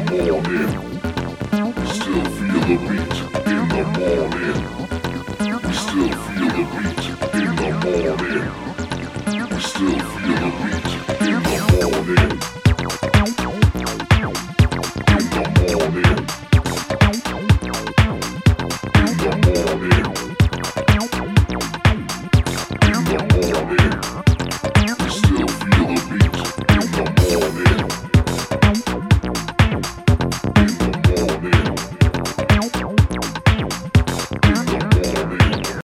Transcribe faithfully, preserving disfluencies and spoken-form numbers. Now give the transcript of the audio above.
morning. We still feel the beat in the morning. We still feel the beat in the morning. We still feel the beat in the morning.